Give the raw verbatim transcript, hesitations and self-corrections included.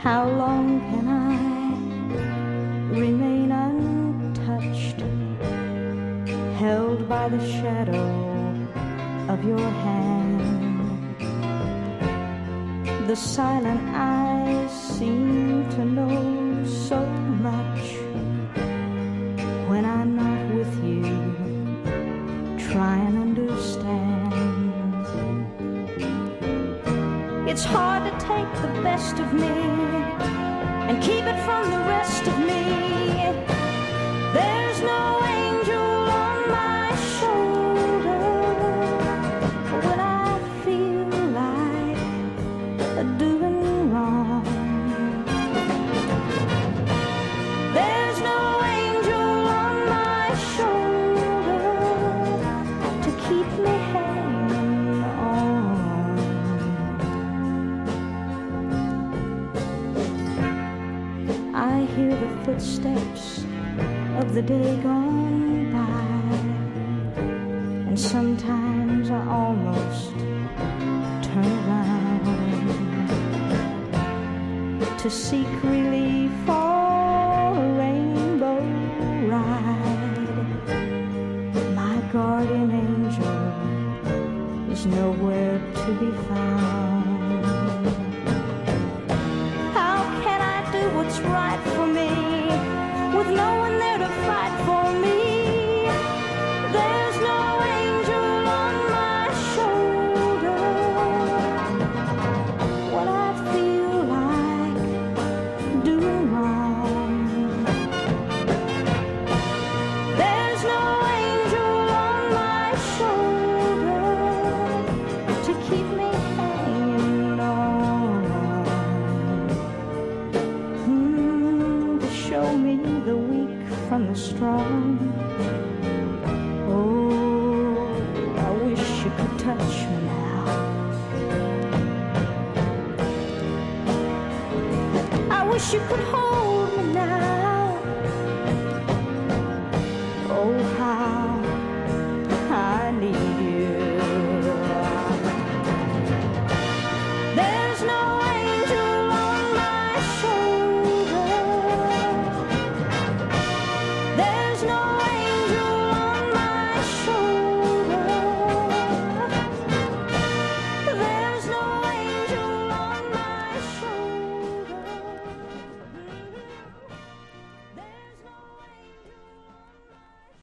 How long can I remain untouched, held by the shadow of your hand? The silent eyes seem to know so much. When I'm not with you, try and understand. It's hard to take the best of me and keep it from the rest of me. There's no angel on my shoulder when I feel like doing wrong. There's no angel on my shoulder to keep me hanging on. I hear the footsteps of the day gone by, and sometimes I almost turn around to seek relief for a rainbow ride. My guardian angel is nowhere to be found. How can I do what's right for me with no one there to fight for me? There's no angel on my shoulder when I feel like doing wrong. There's no angel on my shoulder to keep me hanging on. Mm, to show me the weak from the strong. Oh, I wish you could touch me now. I wish you could hold me now.